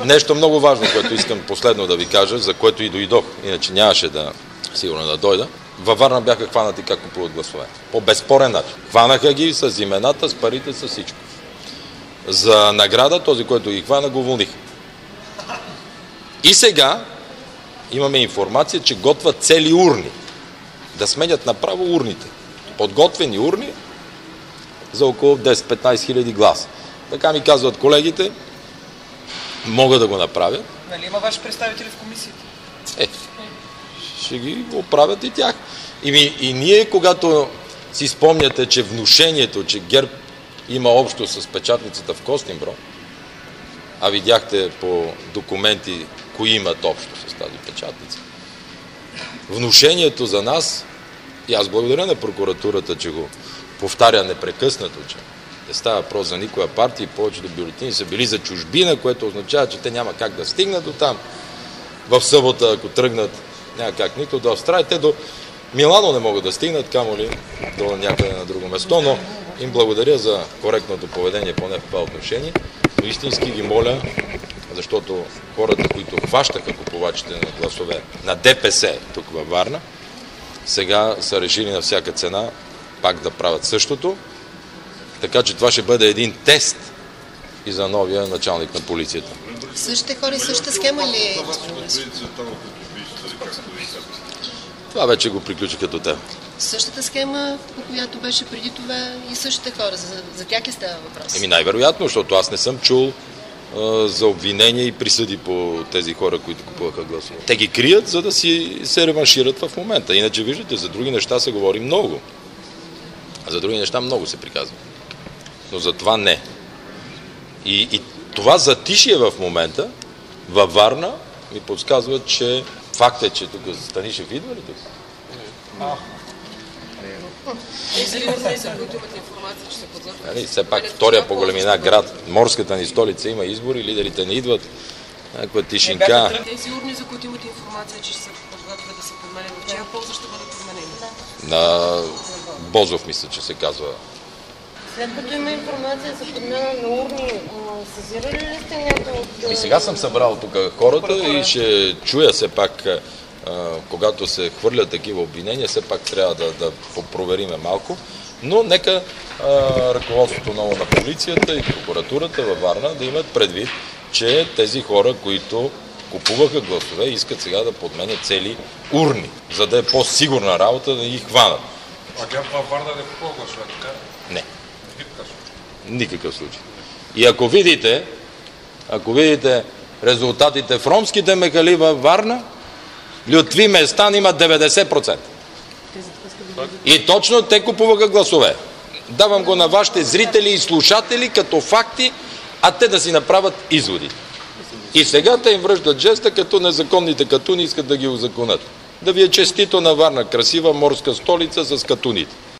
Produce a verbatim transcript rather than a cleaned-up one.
Нещо много важно, което искам последно да ви кажа, за което и дойдох, иначе нямаше да сигурно да дойда. Във Варна бяха хванати как купуват гласове. По безспорен начин. Хванаха ги с имената, с парите, с всичко. За награда този, който ги хвана, го уволниха. И сега имаме информация, че готвят цели урни. Да сменят направо урните. Подготвени урни за около десет-петнайсет хиляди гласа. Така ми казват колегите, могат да го направят. Нали има ваши представители в комисията? Е, ще ги оправят и тях. И, ми, и ние, когато си спомняте, че внушението, че ГЕРБ има общо с печатницата в Костинброд, а видяхте по документи, кои имат общо с тази печатница. Внушението за нас, и аз благодаря на прокуратурата, че го повтаря непрекъснато, че не става въпрос за никоя партия, повечето бюлетини са били за чужбина, което означава, че те няма как да стигнат до там. В събота, ако тръгнат, няма как нито до Австралия, те до Милано не могат да стигнат, камо ли до някъде на друго место, но им благодаря за коректното поведение, поне в това отношение. Но истински ги моля, защото хората, които хващаха купувачите на гласове на ДПС тук във Варна, сега са решили на всяка цена пак да правят същото. Така че това ще бъде един тест и за новия началник на полицията. Същите хора и същата схема ли е? Това вече го приключи като те. Същата схема, по която беше преди това, и същите хора. За, за тях ли става въпрос? Еми най-вероятно, защото аз не съм чул а, за обвинения и присъди по тези хора, които купуваха гласове. Те ги крият, за да си се реваншират в момента. Иначе виждате, за други неща се говори много. А за други неща много се приказва. Но за това не. И, и това затишие в момента във Варна ми подсказва, че факт е, че тук Станишев идва ли тук? Тези урни, за които имате информация, че се подготвят? Нали, все пак втория по големина град, морската ни столица, има избори, лидерите не идват, някаква тишинка. Тези урни, за които имате информация, че се подготвят да се подменят, в чия полза ще бъдат подменени? На Бозов, мисля, че се казва. След като има информация за подмяна на урни, съзирали ли сте някой от... И сега съм събрал тук хората и ще чуя все пак, когато се хвърлят такива обвинения, все пак трябва да, да провериме малко. Но нека а, ръководството ново на полицията и прокуратурата във Варна да имат предвид, че тези хора, които купуваха гласове, искат сега да подменят цели урни, за да е по-сигурна работа да ги хванат. А тя във Варна не купува гласове, така? Не. Никакъв случай. И ако видите, ако видите резултатите в ромските махали във Варна, Лютви Местан има деветдесет процента. И точно те купуваха гласове. Давам го на вашите зрители и слушатели като факти, а те да си направят изводи. И сега те им връщат жеста, като незаконните катуни искат да ги узаконят. Да ви е честито на Варна, красива морска столица с катуните.